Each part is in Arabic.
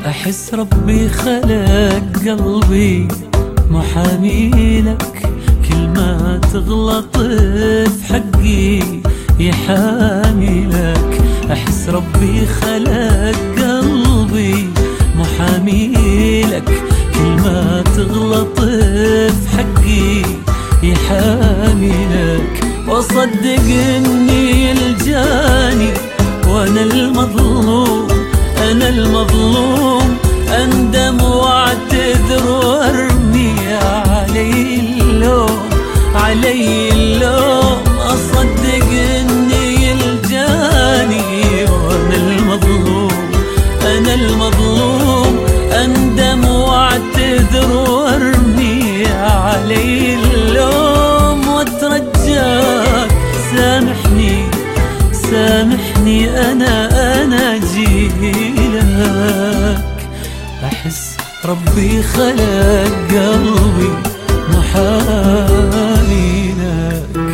أحس ربي خلق قلبي محامي لك، كل ما تغلط في حقي يحامي لك. أحس ربي خلق قلبي محامي لك، كل ما تغلط في حقي يحامي لك. وصدق إني الجاني وأنا المظلوم، أنا المظلوم، أندم وأعتذر وأرمي علي اللوم، علي اللوم. أصدق إني الجاني وأنا المظلوم، أنا المظلوم، أندم وأعتذر وأرمي علي اللوم. وأترجاك سامحني، سامحني، أنا جيلك. أحس ربي خلق قلبي محامي لك.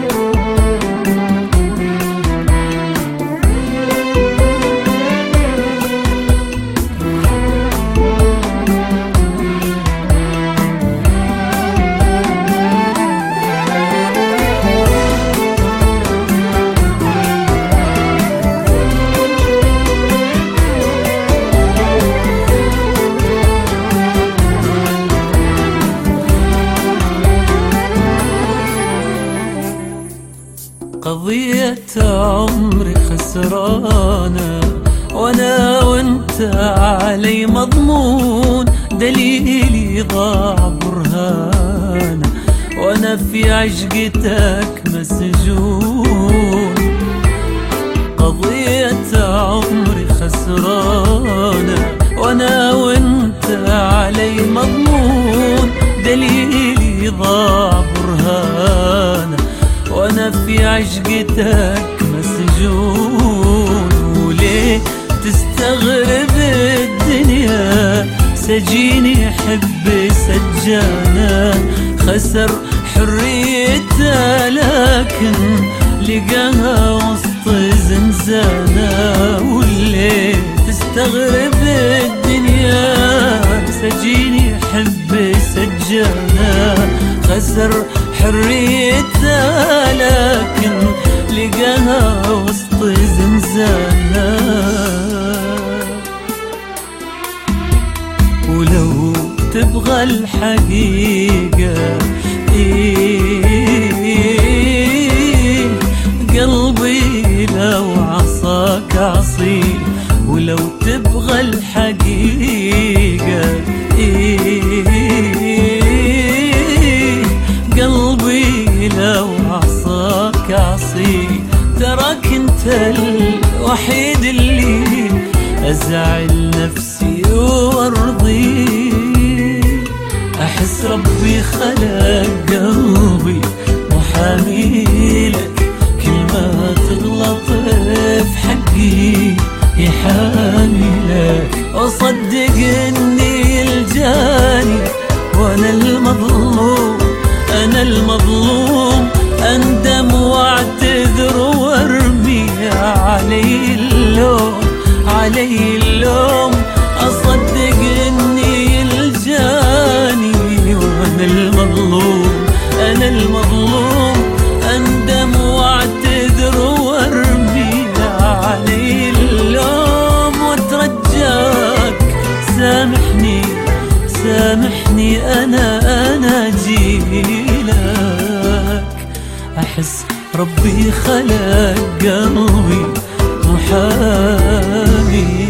قضية عمري خسرانة وانا وانت علي مضمون، دليلي ضاع برهانة وانا في عشقتك مسجون. قضية عمري خسرانة وانا وانت علي مضمون، دليلي ضاع برهانة وانا في عشقتك مسجون. وليه تستغرب الدنيا سجيني حب سجانا، خسر حريته لكن لقاها وسط زنزانة. وليه تستغرب الدنيا سجيني حب سجانا، خسر حريته لكن لقاها وسط زنزانة. ولو تبغى الحقيقة قلبي لو عصاك عصيه، ولو تبغى الحقيقة قلبي لو عصاك عصي. تراك انت الوحيد اللي ازعل نفسي وارضي. احس ربي خلق قلبي محامي لك، كل ما تغلط في حقي يحامي لك. وصدق اني الجاني وانا المظلوم، أنا المظلوم، أندم وأعتذر وأرمي علي اللوم، علي اللوم. أصدق إني الجاني وأنا المظلوم، أنا المظلوم، أندم وأعتذر وأرمي علي اللوم. وأترجاك سامحني، سامحني، أنا جيلك. أحس ربي خلق قلبي محامي